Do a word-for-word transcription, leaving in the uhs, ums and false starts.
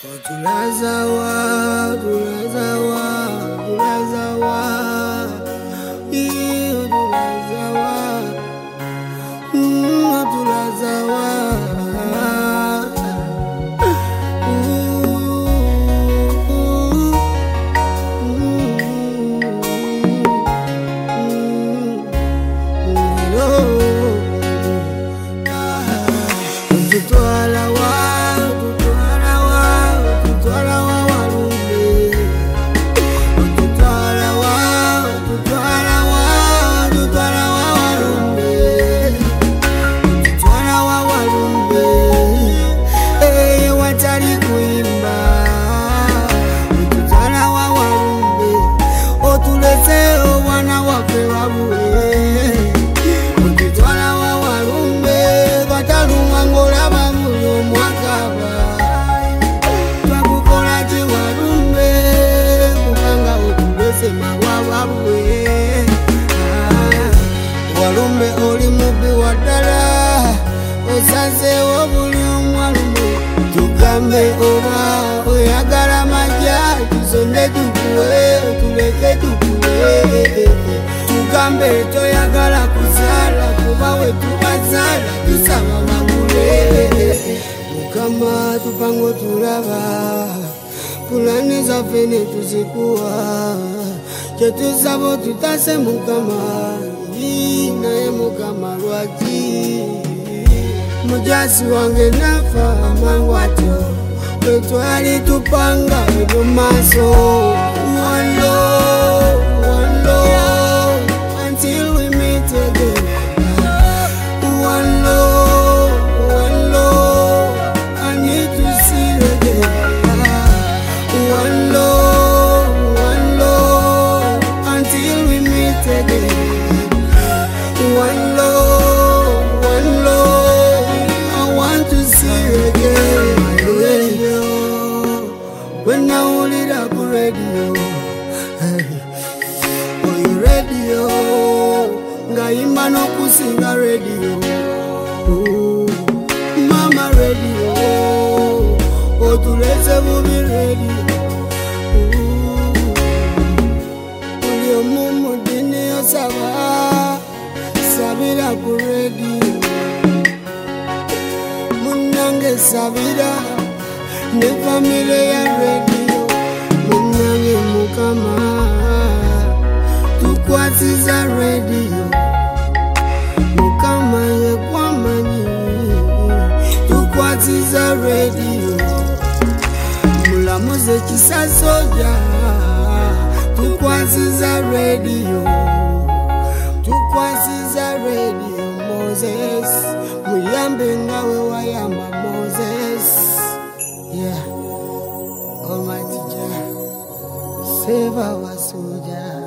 Tulazawa, tulazawa, tulazawa, iyo tulazawa, mm, tulazawa. Walume oli mubi wadala osaze wobuli omwalume tugambe oba oyagala majja tuzonde tukuwe tuleke tukuwe tugambe toyagala kuzala kuba we tubazala tusaba bagule Mukama tupango tulaba pulani zaffe ne tuzikuwa kyetuzabo tutase Mukama naye Mukama lwaki mujasi wange nafa amangu atyo bwe twali tupanga ebyo maaso one love, one love until we meet again one love, one love I need to see you again one love, one love until we meet again One love, one love, I want to see you again. My radio, when I hold it up radio, hey. Oh you radio, ngaimba no kusinga radio. Oh, mama radio, oh tuleze bubi radio. Oh, uliyo mumu dini osaba. Sabira ku radio Munange sabira ne family ya radio Munange Mukama tukwatiza radio Mukama ye kwamanyi tukwatiza radio Mulamuze kisasoja tukwatiza radio Tukwasiza radio Moses Muyambe ngawe wayamba Moses Yeah Almighty Jah Save our soldiers